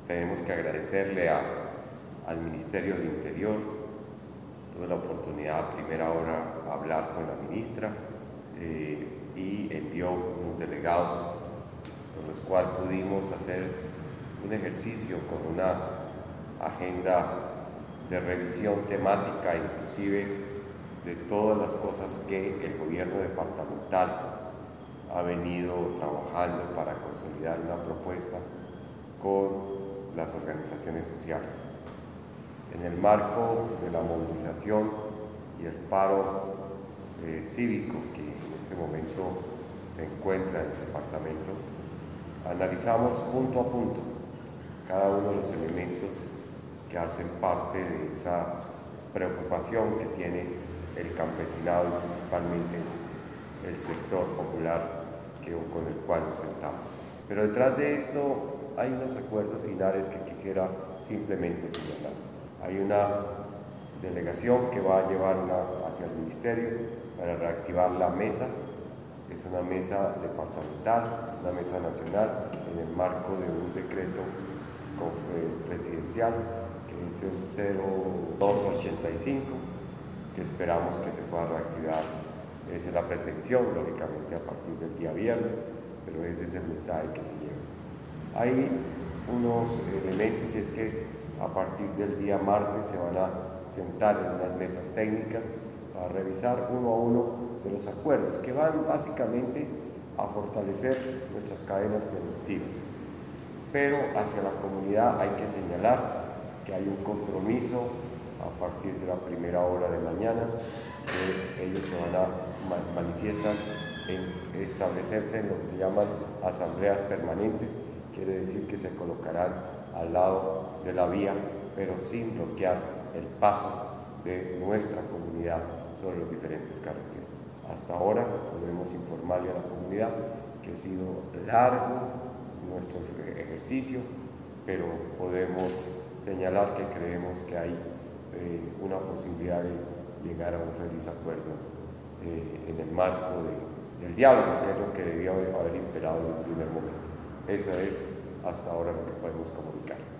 Tenemos que agradecerle al Ministerio del Interior. Tuve la oportunidad a primera hora de hablar con la ministra y envió unos delegados con los cuales pudimos hacer un ejercicio con una agenda de revisión temática, inclusive de todas las cosas que el gobierno departamental ha venido trabajando para consolidar una propuesta con las organizaciones sociales. En el marco de la movilización y el paro cívico que en este momento se encuentra en el departamento, analizamos punto a punto cada uno de los elementos que hacen parte de esa preocupación que tiene el campesinado y principalmente el sector popular con el cual nos sentamos. Pero detrás de esto hay unos acuerdos finales que quisiera simplemente señalar. Hay una delegación que va a llevar hacia el ministerio para reactivar la mesa. Es una mesa departamental, una mesa nacional, en el marco de un decreto presidencial que es el 0285, que esperamos que se pueda reactivar. Esa es la pretensión, lógicamente, a partir del día viernes, pero ese es el mensaje que se lleva. Hay unos elementos, y es que a partir del día martes se van a sentar en unas mesas técnicas para revisar uno a uno de los acuerdos que van básicamente a fortalecer nuestras cadenas productivas. Pero hacia la comunidad hay que señalar que hay un compromiso a partir de la primera hora de mañana, que ellos se manifiestan en establecerse en lo que se llaman asambleas permanentes. Quiere decir que se colocarán al lado de la vía, pero sin bloquear el paso de nuestra comunidad sobre los diferentes carreteras. Hasta ahora podemos informarle a la comunidad que ha sido largo nuestro ejercicio, pero podemos señalar que creemos que hay una posibilidad de llegar a un feliz acuerdo en el marco del diálogo, que es lo que debió haber imperado en un primer momento. Eso es hasta ahora lo que podemos comunicar.